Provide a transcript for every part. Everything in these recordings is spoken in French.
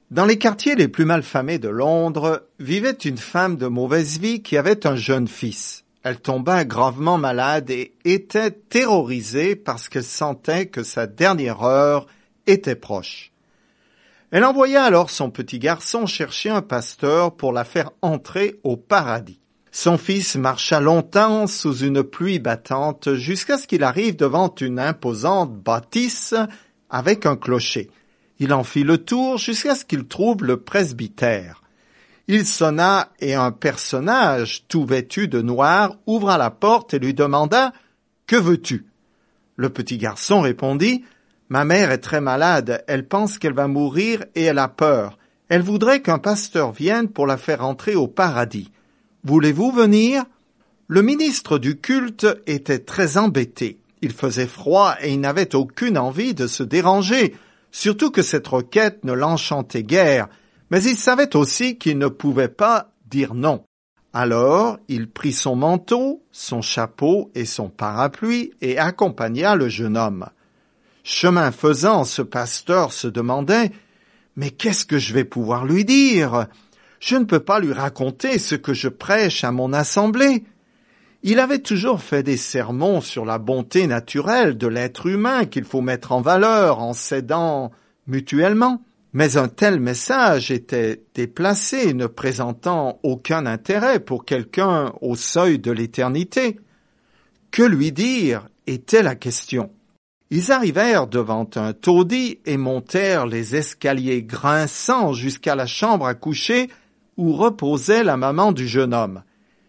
Dans les quartiers les plus malfamés de Londres, vivait une femme de mauvaise vie qui avait un jeune fils. Elle tomba gravement malade et était terrorisée parce qu'elle sentait que sa dernière heure était proche. Elle envoya alors son petit garçon chercher un pasteur pour la faire entrer au paradis. Son fils marcha longtemps sous une pluie battante jusqu'à ce qu'il arrive devant une imposante bâtisse avec un clocher. Il en fit le tour jusqu'à ce qu'il trouve le presbytère. Il sonna et un personnage tout vêtu de noir ouvra la porte et lui demanda « Que veux-tu » Le petit garçon répondit « Ma mère est très malade, elle pense qu'elle va mourir et elle a peur. Elle voudrait qu'un pasteur vienne pour la faire entrer au paradis. Voulez-vous venir ?» Le ministre du culte était très embêté. Il faisait froid et il n'avait aucune envie de se déranger, surtout que cette requête ne l'enchantait guère, mais il savait aussi qu'il ne pouvait pas dire non. Alors, il prit son manteau, son chapeau et son parapluie et accompagna le jeune homme. Chemin faisant, ce pasteur se demandait « Mais qu'est-ce que je vais pouvoir lui dire ? Je ne peux pas lui raconter ce que je prêche à mon assemblée. » Il avait toujours fait des sermons sur la bonté naturelle de l'être humain qu'il faut mettre en valeur en s'aidant mutuellement. Mais un tel message était déplacé, ne présentant aucun intérêt pour quelqu'un au seuil de l'éternité. Que lui dire était la question. Ils arrivèrent devant un taudis et montèrent les escaliers grinçants jusqu'à la chambre à coucher où reposait la maman du jeune homme.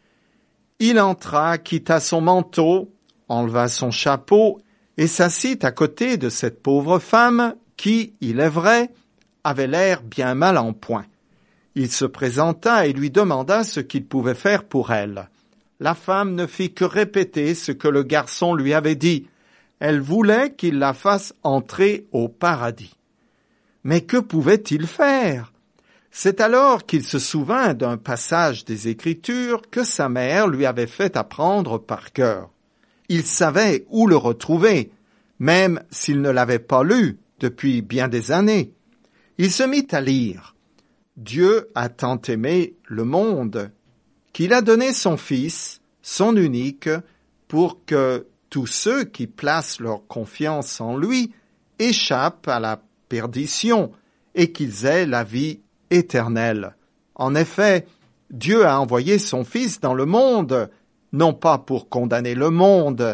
Il entra, quitta son manteau, enleva son chapeau et s'assit à côté de cette pauvre femme qui, il est vrai, avait l'air bien mal en point. Il se présenta et lui demanda ce qu'il pouvait faire pour elle. La femme ne fit que répéter ce que le garçon lui avait dit. Elle voulait qu'il la fasse entrer au paradis. Mais que pouvait-il faire ? C'est alors qu'il se souvint d'un passage des Écritures que sa mère lui avait fait apprendre par cœur. Il savait où le retrouver, même s'il ne l'avait pas lu depuis bien des années. Il se mit à lire. « Dieu a tant aimé le monde qu'il a donné son Fils, son unique, pour que tous ceux qui placent leur confiance en lui échappent à la perdition et qu'ils aient la vie éternelle. En effet, Dieu a envoyé son Fils dans le monde, non pas pour condamner le monde,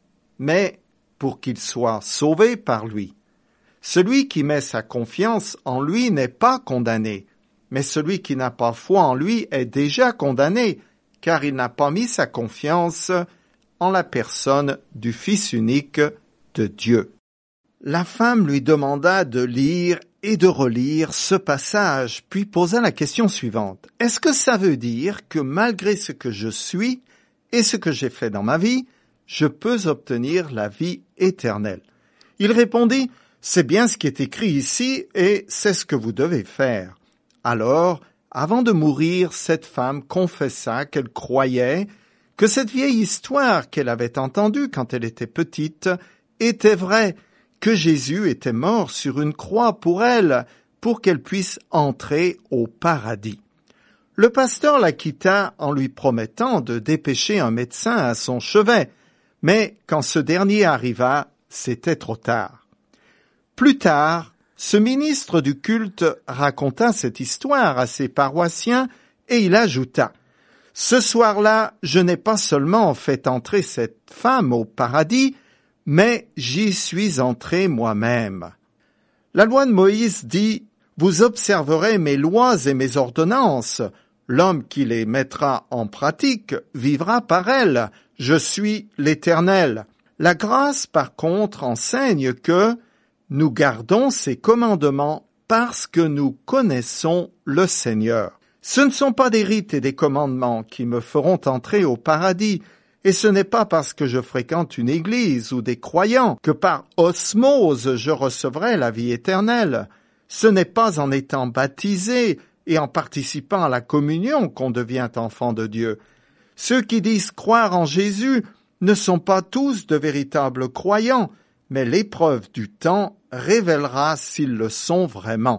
mais pour qu'il soit sauvé par lui. Celui qui met sa confiance en lui n'est pas condamné, mais celui qui n'a pas foi en lui est déjà condamné, car il n'a pas mis sa confiance en la personne du Fils unique de Dieu. La femme lui demanda de lire et de relire ce passage, puis posa la question suivante. « Est-ce que ça veut dire que malgré ce que je suis et ce que j'ai fait dans ma vie, je peux obtenir la vie éternelle ?» Il répondit « C'est bien ce qui est écrit ici et c'est ce que vous devez faire. » Alors, avant de mourir, cette femme confessa qu'elle croyait que cette vieille histoire qu'elle avait entendue quand elle était petite était vraie, que Jésus était mort sur une croix pour elle, pour qu'elle puisse entrer au paradis. Le pasteur la quitta en lui promettant de dépêcher un médecin à son chevet, mais quand ce dernier arriva, c'était trop tard. Plus tard, ce ministre du culte raconta cette histoire à ses paroissiens et il ajouta « Ce soir-là, je n'ai pas seulement fait entrer cette femme au paradis, mais j'y suis entré moi-même. » La loi de Moïse dit « Vous observerez mes lois et mes ordonnances. L'homme qui les mettra en pratique vivra par elles. Je suis l'Éternel. » La grâce, par contre, enseigne que nous gardons ses commandements parce que nous connaissons le Seigneur. Ce ne sont pas des rites et des commandements qui me feront entrer au paradis, et ce n'est pas parce que je fréquente une église ou des croyants que par osmose je recevrai la vie éternelle. Ce n'est pas en étant baptisé et en participant à la communion qu'on devient enfant de Dieu. Ceux qui disent croire en Jésus ne sont pas tous de véritables croyants, mais l'épreuve du temps révélera s'ils le sont vraiment.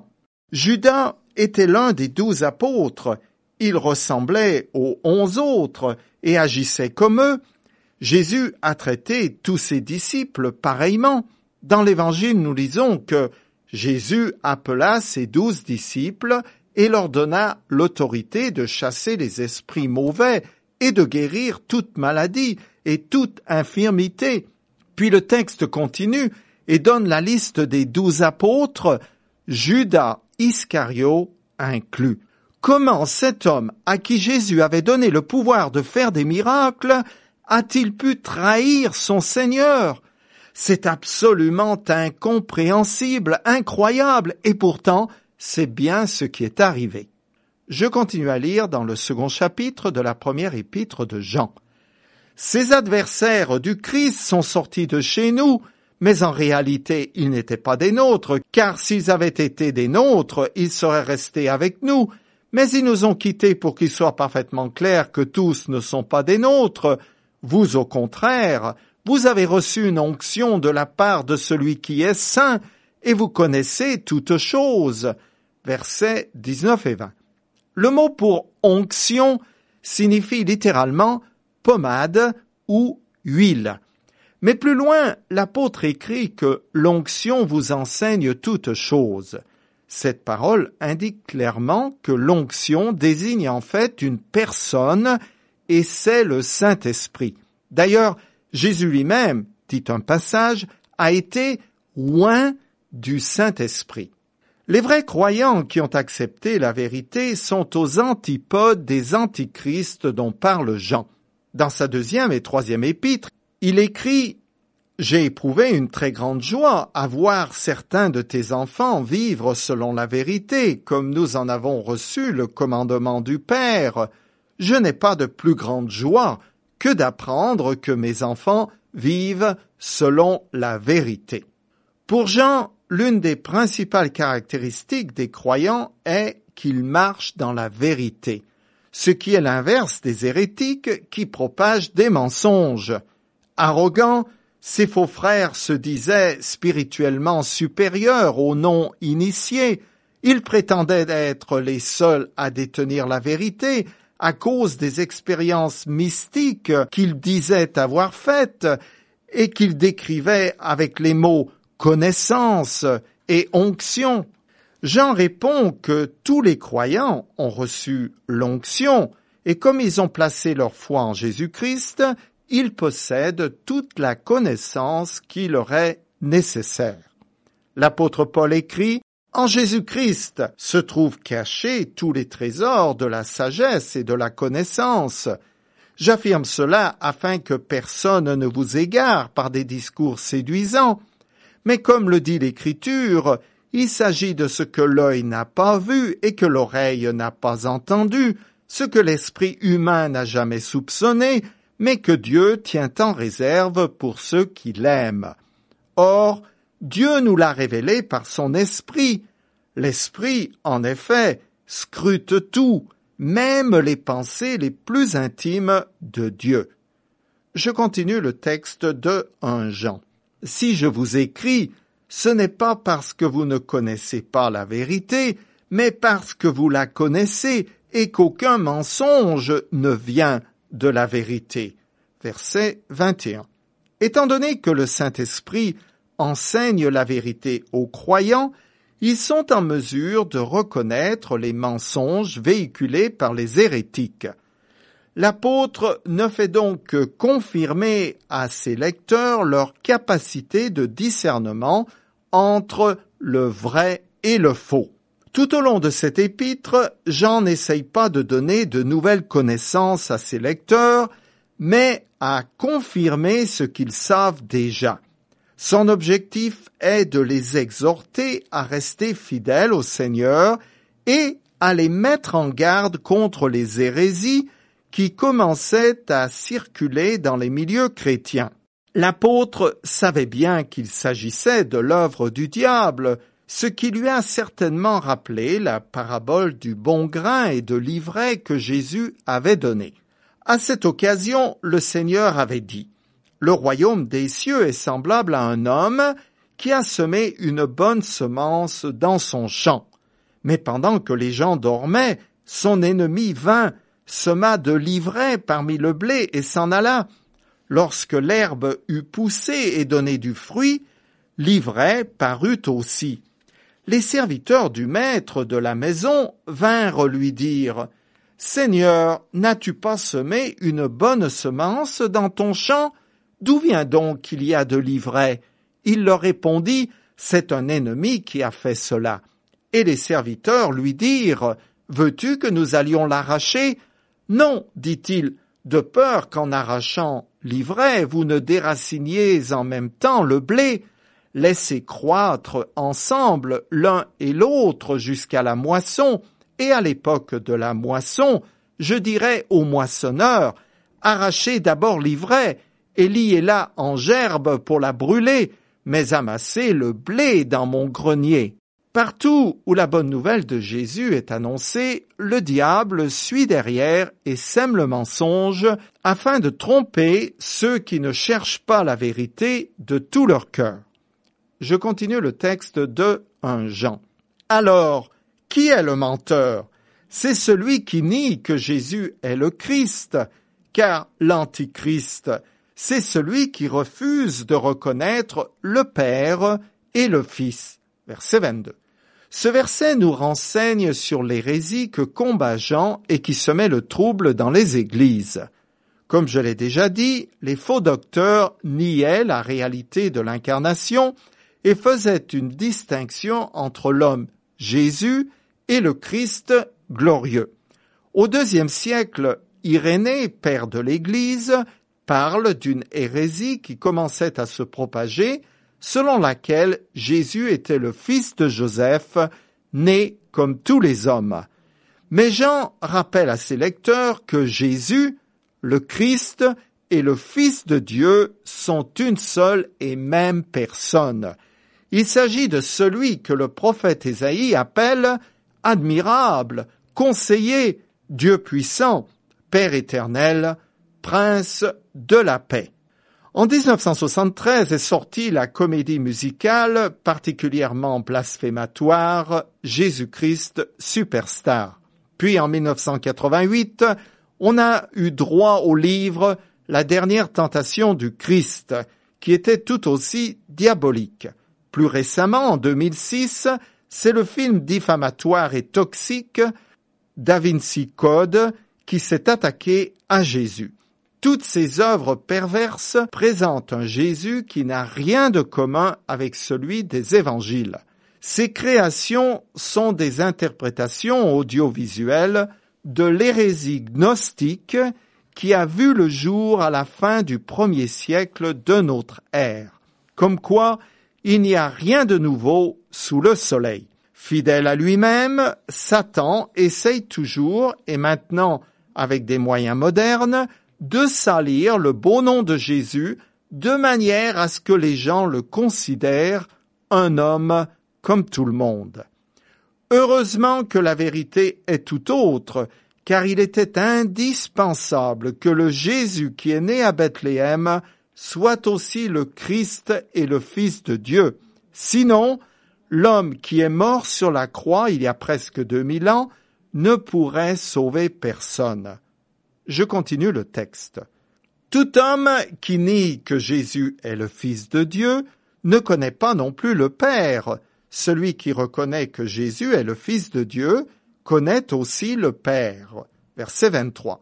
Judas était l'un des 12 apôtres. Il ressemblait aux 11 autres et agissait comme eux. Jésus a traité tous ses disciples pareillement. Dans l'Évangile, nous lisons que Jésus appela ses 12 disciples et leur donna l'autorité de chasser les esprits mauvais et de guérir toute maladie et toute infirmité. Puis le texte continue et donne la liste des 12 apôtres, Judas Iscario inclus. Comment cet homme à qui Jésus avait donné le pouvoir de faire des miracles a-t-il pu trahir son Seigneur? C'est absolument incompréhensible, incroyable, et pourtant, c'est bien ce qui est arrivé. Je continue à lire dans le second chapitre de la première épître de Jean. Ces adversaires du Christ sont sortis de chez nous, mais en réalité, ils n'étaient pas des nôtres, car s'ils avaient été des nôtres, ils seraient restés avec nous. Mais ils nous ont quittés pour qu'il soit parfaitement clair que tous ne sont pas des nôtres. Vous, au contraire, vous avez reçu une onction de la part de celui qui est saint, et vous connaissez toutes choses. Versets 19 et 20. Le mot pour onction signifie littéralement pommade ou huile. Mais plus loin, l'apôtre écrit que l'onction vous enseigne toutes choses. Cette parole indique clairement que l'onction désigne en fait une personne et c'est le Saint-Esprit. D'ailleurs, Jésus lui-même, dit un passage, a été oint du Saint-Esprit. Les vrais croyants qui ont accepté la vérité sont aux antipodes des antichrists dont parle Jean. Dans sa 2e et 3e épître, il écrit « J'ai éprouvé une très grande joie à voir certains de tes enfants vivre selon la vérité, comme nous en avons reçu le commandement du Père. Je n'ai pas de plus grande joie que d'apprendre que mes enfants vivent selon la vérité. » Pour Jean, l'une des principales caractéristiques des croyants est qu'ils marchent dans la vérité, ce qui est l'inverse des hérétiques qui propagent des mensonges. Arrogants, ces faux frères se disaient spirituellement supérieurs aux non-initiés. Ils prétendaient être les seuls à détenir la vérité à cause des expériences mystiques qu'ils disaient avoir faites et qu'ils décrivaient avec les mots connaissance et onction. Jean répond que tous les croyants ont reçu l'onction et comme ils ont placé leur foi en Jésus-Christ, ils possèdent toute la connaissance qui leur est nécessaire. L'apôtre Paul écrit « En Jésus-Christ se trouvent cachés tous les trésors de la sagesse et de la connaissance. J'affirme cela afin que personne ne vous égare par des discours séduisants. Mais comme le dit l'Écriture, il s'agit de ce que l'œil n'a pas vu et que l'oreille n'a pas entendu, ce que l'esprit humain n'a jamais soupçonné, mais que Dieu tient en réserve pour ceux qui l'aiment. Or, Dieu nous l'a révélé par son esprit. L'esprit, en effet, scrute tout, même les pensées les plus intimes de Dieu. Je continue le texte de 1 Jean. Si je vous écris, ce n'est pas parce que vous ne connaissez pas la vérité, mais parce que vous la connaissez et qu'aucun mensonge ne vient de la vérité. Verset 21. Étant donné que le Saint-Esprit enseigne la vérité aux croyants, ils sont en mesure de reconnaître les mensonges véhiculés par les hérétiques. L'apôtre ne fait donc que confirmer à ses lecteurs leur capacité de discernement entre le vrai et le faux. Tout au long de cette épître, Jean n'essaye pas de donner de nouvelles connaissances à ses lecteurs, mais à confirmer ce qu'ils savent déjà. Son objectif est de les exhorter à rester fidèles au Seigneur et à les mettre en garde contre les hérésies qui commençaient à circuler dans les milieux chrétiens. L'apôtre savait bien qu'il s'agissait de l'œuvre du diable, ce qui lui a certainement rappelé la parabole du bon grain et de l'ivraie que Jésus avait donnée. À cette occasion, le Seigneur avait dit « Le royaume des cieux est semblable à un homme qui a semé une bonne semence dans son champ. Mais pendant que les gens dormaient, son ennemi vint, sema de l'ivraie parmi le blé et s'en alla. Lorsque l'herbe eut poussé et donné du fruit, l'ivraie parut aussi. Les serviteurs du maître de la maison vinrent lui dire « Seigneur, n'as-tu pas semé une bonne semence dans ton champ? D'où vient donc qu'il y a de l'ivraie ?» Il leur répondit « C'est un ennemi qui a fait cela. » Et les serviteurs lui dirent « Veux-tu que nous allions l'arracher ?» « Non, dit-il, de peur qu'en arrachant l'ivraie, vous ne déraciniez en même temps le blé. Laissez croître ensemble l'un et l'autre jusqu'à la moisson, et à l'époque de la moisson, je dirai au moissonneur, arrachez d'abord l'ivraie, et liez-la en gerbe pour la brûler, mais amassez le blé dans mon grenier. » Partout où la bonne nouvelle de Jésus est annoncée, le diable suit derrière et sème le mensonge afin de tromper ceux qui ne cherchent pas la vérité de tout leur cœur. Je continue le texte de 1 Jean. Alors, qui est le menteur? C'est celui qui nie que Jésus est le Christ, car l'Antichrist, c'est celui qui refuse de reconnaître le Père et le Fils. Verset 22. Ce verset nous renseigne sur l'hérésie que combat Jean et qui semait le trouble dans les églises. Comme je l'ai déjà dit, les faux docteurs niaient la réalité de l'incarnation et faisaient une distinction entre l'homme Jésus et le Christ glorieux. Au IIe siècle, Irénée, père de l'Église, parle d'une hérésie qui commençait à se propager, selon laquelle Jésus était le fils de Joseph, né comme tous les hommes. Mais Jean rappelle à ses lecteurs que Jésus, le Christ et le Fils de Dieu sont une seule et même personne. Il s'agit de celui que le prophète Ésaïe appelle « admirable, conseiller, Dieu puissant, Père éternel, Prince de la paix ». En 1973 est sortie la comédie musicale particulièrement blasphématoire Jésus-Christ Superstar. Puis en 1988, on a eu droit au livre La dernière tentation du Christ, qui était tout aussi diabolique. Plus récemment, en 2006, c'est le film diffamatoire et toxique Da Vinci Code qui s'est attaqué à Jésus. Toutes ces œuvres perverses présentent un Jésus qui n'a rien de commun avec celui des évangiles. Ces créations sont des interprétations audiovisuelles de l'hérésie gnostique qui a vu le jour à la fin du 1er siècle de notre ère. Comme quoi, il n'y a rien de nouveau sous le soleil. Fidèle à lui-même, Satan essaye toujours, et maintenant avec des moyens modernes, de salir le beau nom de Jésus de manière à ce que les gens le considèrent un homme comme tout le monde. Heureusement que la vérité est tout autre, car il était indispensable que le Jésus qui est né à Bethléem soit aussi le Christ et le Fils de Dieu. Sinon, l'homme qui est mort sur la croix il y a presque 2000 ans ne pourrait sauver personne. Je continue le texte. Tout homme qui nie que Jésus est le Fils de Dieu ne connaît pas non plus le Père. Celui qui reconnaît que Jésus est le Fils de Dieu connaît aussi le Père. Verset 23.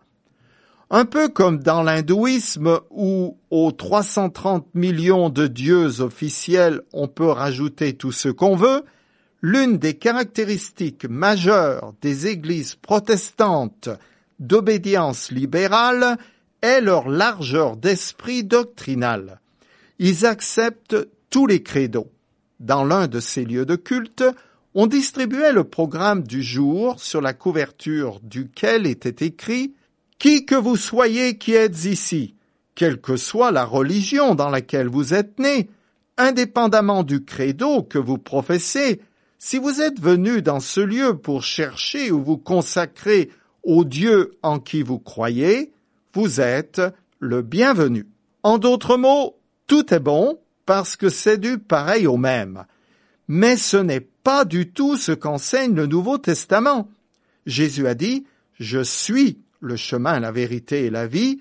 Un peu comme dans l'hindouisme où aux 330 millions de dieux officiels on peut rajouter tout ce qu'on veut, l'une des caractéristiques majeures des églises protestantes d'obédience libérale est leur largeur d'esprit doctrinal. Ils acceptent tous les credos. Dans l'un de ces lieux de culte, on distribuait le programme du jour sur la couverture duquel était écrit « Qui que vous soyez qui êtes ici, quelle que soit la religion dans laquelle vous êtes né, indépendamment du credo que vous professez, si vous êtes venu dans ce lieu pour chercher ou vous consacrer au Dieu en qui vous croyez, vous êtes le bienvenu. » En d'autres mots, tout est bon parce que c'est du pareil au même. Mais ce n'est pas du tout ce qu'enseigne le Nouveau Testament. Jésus a dit « Je suis le chemin, la vérité et la vie.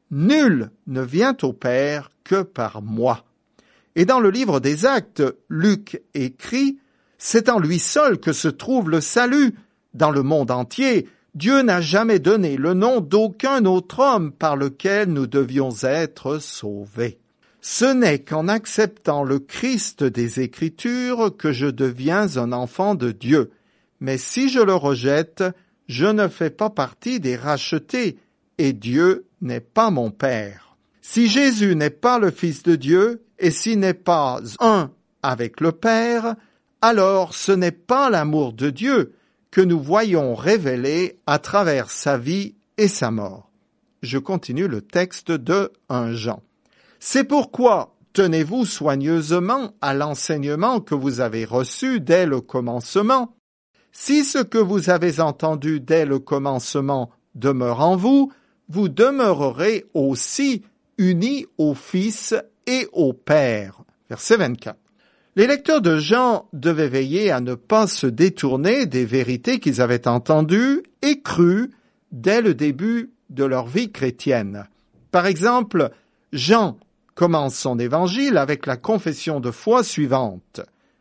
Nul ne vient au Père que par moi. » Et dans le livre des Actes, Luc écrit « C'est en lui seul que se trouve le salut. Dans le monde entier, Dieu n'a jamais donné le nom d'aucun autre homme par lequel nous devions être sauvés. Ce n'est qu'en acceptant le Christ des Écritures que je deviens un enfant de Dieu. Mais si je le rejette, je ne fais pas partie des rachetés, et Dieu n'est pas mon Père. Si Jésus n'est pas le Fils de Dieu, et s'il n'est pas un avec le Père, alors ce n'est pas l'amour de Dieu que nous voyons révélé à travers sa vie et sa mort. Je continue le texte de 1 Jean. C'est pourquoi tenez-vous soigneusement à l'enseignement que vous avez reçu dès le commencement. Si ce que vous avez entendu dès le commencement demeure en vous, vous demeurerez aussi unis au Fils et au Père. Verset 24. Les lecteurs de Jean devaient veiller à ne pas se détourner des vérités qu'ils avaient entendues et crues dès le début de leur vie chrétienne. Par exemple, Jean commence son évangile avec la confession de foi suivante.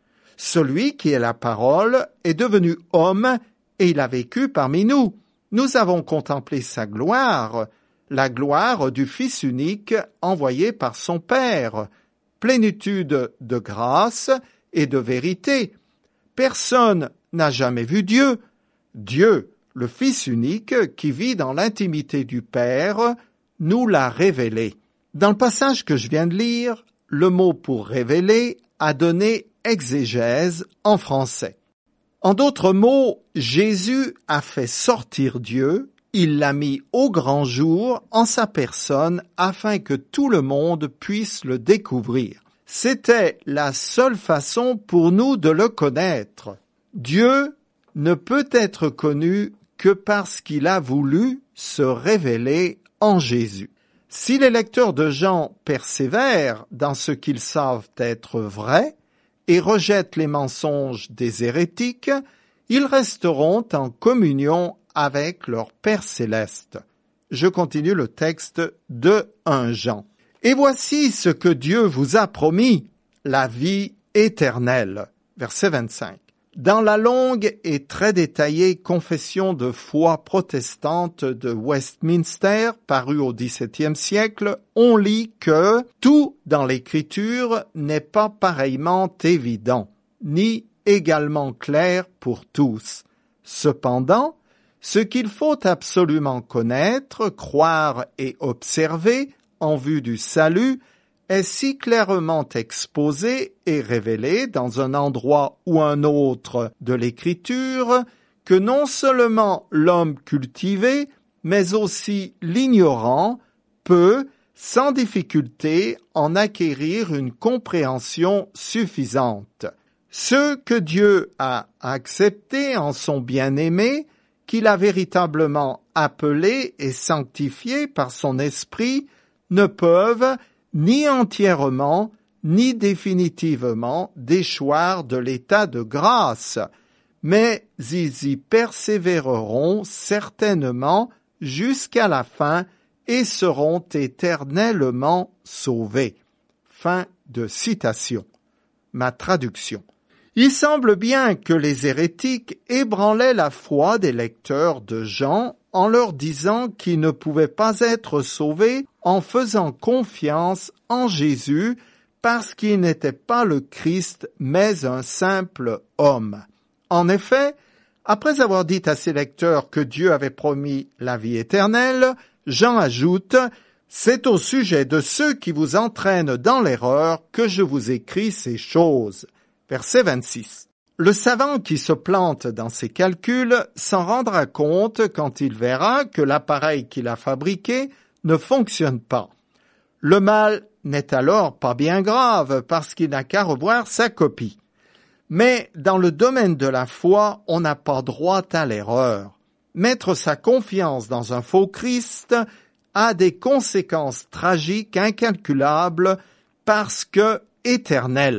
Celui qui est la parole est devenu homme et il a vécu parmi nous. Nous avons contemplé sa gloire, la gloire du Fils unique envoyé par son Père, plénitude de grâce et de vérité. Personne n'a jamais vu Dieu. Dieu, le Fils unique qui vit dans l'intimité du Père, nous l'a révélé. Dans le passage que je viens de lire, le mot pour révéler a donné exégèse en français. En d'autres mots, Jésus a fait sortir Dieu, il l'a mis au grand jour en sa personne afin que tout le monde puisse le découvrir. C'était la seule façon pour nous de le connaître. Dieu ne peut être connu que parce qu'il a voulu se révéler en Jésus. Si les lecteurs de Jean persévèrent dans ce qu'ils savent être vrai et rejettent les mensonges des hérétiques, ils resteront en communion avec leur Père céleste. Je continue le texte de 1 Jean. Et voici ce que Dieu vous a promis, la vie éternelle. Verset 25. Dans la longue et très détaillée confession de foi protestante de Westminster, parue au XVIIe siècle, on lit que tout dans l'Écriture n'est pas pareillement évident, ni également clair pour tous. Cependant, ce qu'il faut absolument connaître, croire et observer en vue du salut est si clairement exposé et révélé dans un endroit ou un autre de l'Écriture que non seulement l'homme cultivé, mais aussi l'ignorant peut, sans difficulté, en acquérir une compréhension suffisante. Ceux que Dieu a acceptés en son bien-aimé, qu'il a véritablement appelés et sanctifiés par son esprit, ne peuvent ni entièrement, ni définitivement déchoir de l'état de grâce, mais ils y persévéreront certainement jusqu'à la fin et seront éternellement sauvés. Fin de citation. Ma traduction. Il semble bien que les hérétiques ébranlaient la foi des lecteurs de Jean en leur disant qu'ils ne pouvaient pas être sauvés en faisant confiance en Jésus parce qu'il n'était pas le Christ mais un simple homme. En effet, après avoir dit à ses lecteurs que Dieu avait promis la vie éternelle, Jean ajoute « C'est au sujet de ceux qui vous entraînent dans l'erreur que je vous écris ces choses. » Verset 26. Le savant qui se plante dans ses calculs s'en rendra compte quand il verra que l'appareil qu'il a fabriqué ne fonctionne pas. Le mal n'est alors pas bien grave parce qu'il n'a qu'à revoir sa copie. Mais dans le domaine de la foi, on n'a pas droit à l'erreur. Mettre sa confiance dans un faux Christ a des conséquences tragiques incalculables parce que éternelles.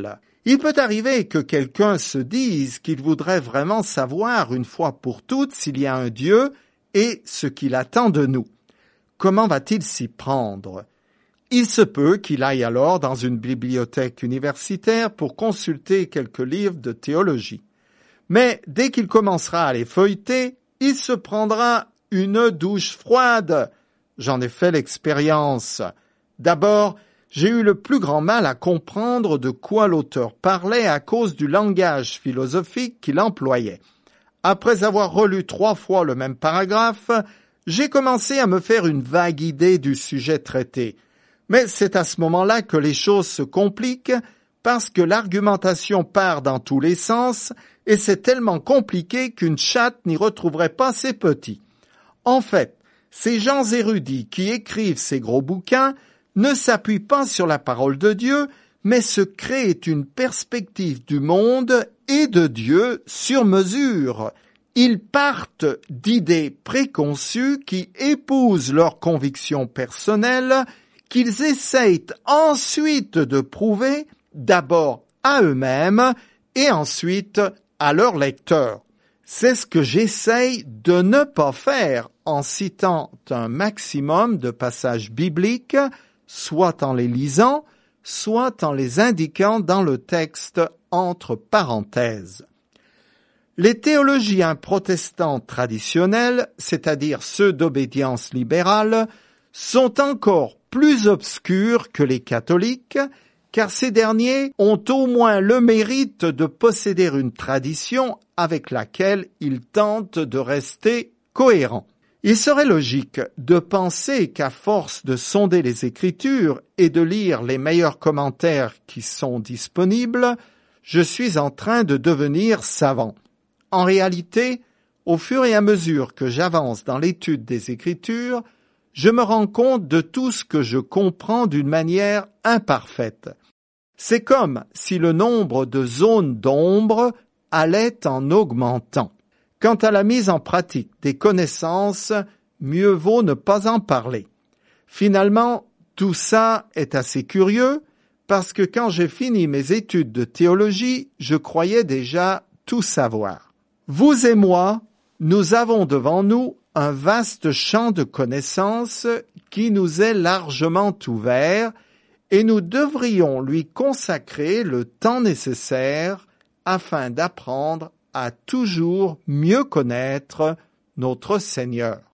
Il peut arriver que quelqu'un se dise qu'il voudrait vraiment savoir une fois pour toutes s'il y a un Dieu et ce qu'il attend de nous. Comment va-t-il s'y prendre? Il se peut qu'il aille alors dans une bibliothèque universitaire pour consulter quelques livres de théologie. Mais dès qu'il commencera à les feuilleter, il se prendra une douche froide. J'en ai fait l'expérience. D'abord, j'ai eu le plus grand mal à comprendre de quoi l'auteur parlait à cause du langage philosophique qu'il employait. Après avoir relu 3 fois le même paragraphe, j'ai commencé à me faire une vague idée du sujet traité. Mais c'est à ce moment-là que les choses se compliquent parce que l'argumentation part dans tous les sens et c'est tellement compliqué qu'une chatte n'y retrouverait pas ses petits. En fait, ces gens érudits qui écrivent ces gros bouquins ne s'appuient pas sur la parole de Dieu, mais se créent une perspective du monde et de Dieu sur mesure. Ils partent d'idées préconçues qui épousent leurs convictions personnelles, qu'ils essayent ensuite de prouver d'abord à eux-mêmes et ensuite à leurs lecteurs. C'est ce que j'essaye de ne pas faire en citant un maximum de passages bibliques, soit en les lisant, soit en les indiquant dans le texte entre parenthèses. Les théologiens protestants traditionnels, c'est-à-dire ceux d'obédience libérale, sont encore plus obscurs que les catholiques, car ces derniers ont au moins le mérite de posséder une tradition avec laquelle ils tentent de rester cohérents. Il serait logique de penser qu'à force de sonder les Écritures et de lire les meilleurs commentaires qui sont disponibles, je suis en train de devenir savant. En réalité, au fur et à mesure que j'avance dans l'étude des Écritures, je me rends compte de tout ce que je comprends d'une manière imparfaite. C'est comme si le nombre de zones d'ombre allait en augmentant. Quant à la mise en pratique des connaissances, mieux vaut ne pas en parler. Finalement, tout ça est assez curieux parce que quand j'ai fini mes études de théologie, je croyais déjà tout savoir. Vous et moi, nous avons devant nous un vaste champ de connaissances qui nous est largement ouvert et nous devrions lui consacrer le temps nécessaire afin d'apprendre à toujours mieux connaître notre Seigneur.